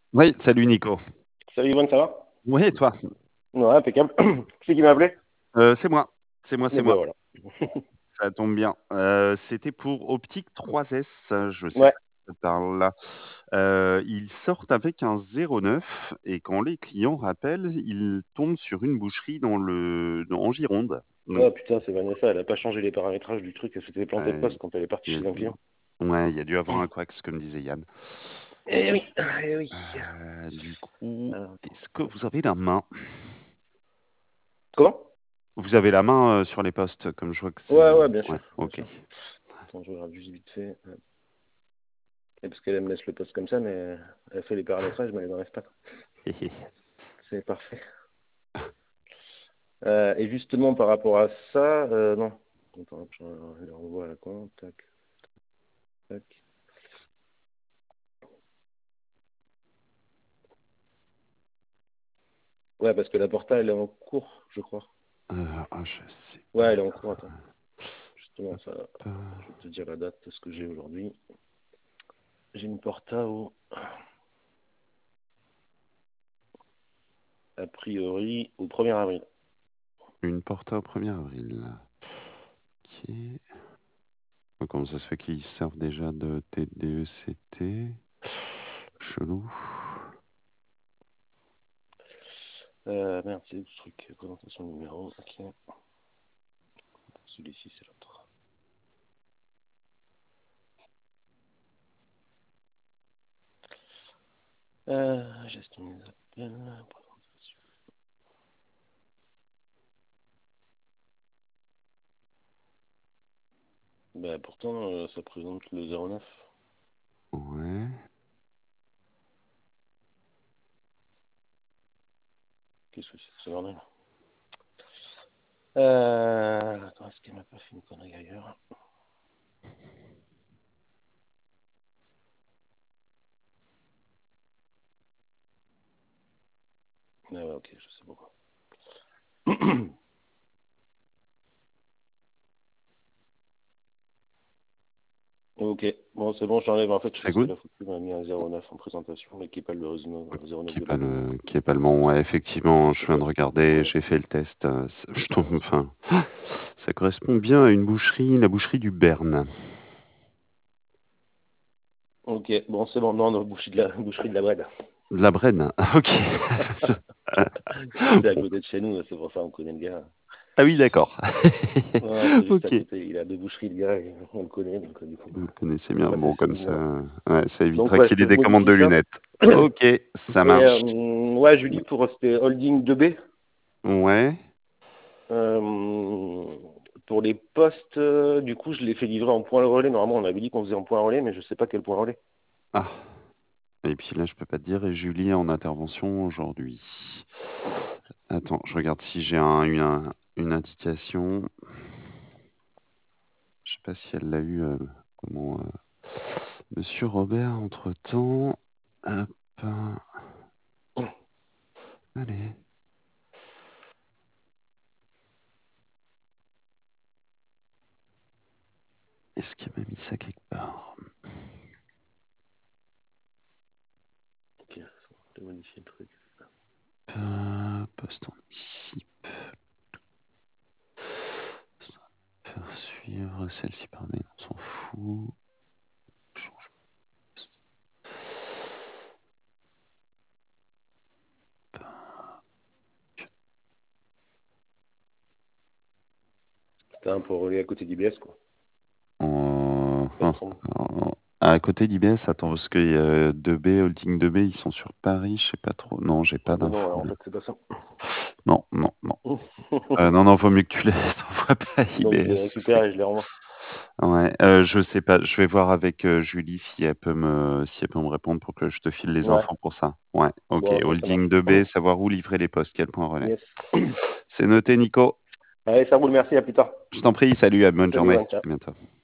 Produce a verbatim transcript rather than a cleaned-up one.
Oui, salut Nico. Salut Yvonne, ça va? Oui, et toi? Ouais, impeccable. C'est qui m'a appelé? Euh, c'est moi. C'est moi, Eh c'est ben moi. voilà. Ça tombe bien. Euh, c'était pour Optique trois S. Je sais Ouais, pas si ça te parle là. Euh, ils sortent avec un zéro neuf et quand les clients rappellent, ils tombent sur une boucherie dans le, dans- en Gironde. Mm. oh putain, c'est Vanessa, elle a pas changé les paramétrages du truc, elle s'était plantée de Euh, poste quand elle est partie il y a chez un dû, client. ouais, il y a dû avoir un couac, comme disait Yann. Eh oui, eh oui. Euh, du coup, Alors, est-ce que vous avez la main? comment? Vous avez la main euh, sur les postes, comme je vois que c'est. Ouais, ouais, bien Ouais, sûr, bien ok. sûr. Attends, je regarde juste vite fait. Et parce qu'elle me laisse le poste comme ça, mais elle fait les paramétrages, mais elle n'en reste pas. C'est parfait. Euh, et justement, par rapport à ça, euh, non. Attends, je le renvoie à la con. Tac, tac. Ouais, parce que la porta, elle est en cours, je crois. Euh, ah, je sais Ouais, pas. elle est en cours, attends. Justement, ça, Hop. je vais te dire la date de ce que j'ai aujourd'hui. J'ai une porta au, a priori, au premier avril. Une porta au premier avril. Ok. Comment ça se fait qu'ils servent déjà de T D E C T? Chelou. Euh, merde, c'est où ce truc? Présentation numéro, ok. Celui-ci, c'est l'autre. Euh, gestion des appels, présentation. Bah, pourtant, euh, ça présente le zéro neuf. Ouais. Qu'est-ce que c'est que ce bordel? Euh, attends, est-ce qu'elle m'a pas fait une connerie ailleurs? Ah ouais, ok, je sais pourquoi. Ok, bon, c'est bon, j'enlève. En fait, je C'est pense que good? la photo m'a mis un zéro neuf en présentation, mais qui n'est pas le zéro neuf Qui est de pas la boîte. le, qui est pas le bon. Ouais, effectivement, je C'est viens ça. de regarder, Ouais, j'ai fait le test. euh, c'est- Je tombe, enfin, ça correspond bien à une boucherie, la boucherie du Berne. ok, bon, c'est bon, non, non, boucherie de la, boucherie de la Brède. De la Brenne. Ok. C'est à côté de chez nous, c'est pour ça qu'on connaît le gars. Ah oui, d'accord. Ouais, c'est juste à Ok. côté, il a deux boucheries, le gars, et on le connaît, donc euh, du coup, Vous le connaissez on bien. passait Bon, ses comme numéros. ça, ouais, ça Donc évitera ouais, qu'il faut ait que je des commandes de modifie ça. lunettes. Ok, ça Et marche. euh, ouais, je lui dis pour c'était holding deux B. Ouais. Euh, pour les postes, euh, du coup, je l'ai fait livrer en point relais. Normalement, on avait dit qu'on faisait en point relais, mais je sais pas quel point relais. Ah. Et puis là, je peux pas te dire. Et Julie est en intervention aujourd'hui. Attends, je regarde si j'ai un, une, un- une indication. Je sais pas si elle l'a eu. euh, comment euh, Monsieur Robert, entre-temps. Hop. Allez. Est-ce qu'il m'a mis ça quelque part? Ok, je vais modifier le truc. Euh, Poste anticipe. Faire suivre celle-ci par mail, on s'en fout. Change. C'était un point relais à côté d'I B S, quoi. Euh, Ça hein, ressemble. euh, à côté d'I B S, attends, parce que euh, deux B, Holding deux B, ils sont sur Paris, je sais pas trop. Non, j'ai Ah pas ben non, d'infos alors en là. fait, c'est pas ça. Non, non, non. Euh, non, non, vaut mieux que tu les envoies pas à Donc je les I B S. récupère et je les renvoie. Ouais, euh, je sais pas. Je vais voir avec euh, Julie si elle peut me, si elle peut me répondre pour que je te file les Ouais, infos pour ça. Ouais, ok. bon, bah, ça Holding marche. deux B, savoir où livrer les postes, quel point relais. Yes. C'est noté, Nico. Allez, ça roule, merci, à plus tard. Je t'en prie, salut, à bonne Salut, journée. Van, ciao. À bientôt.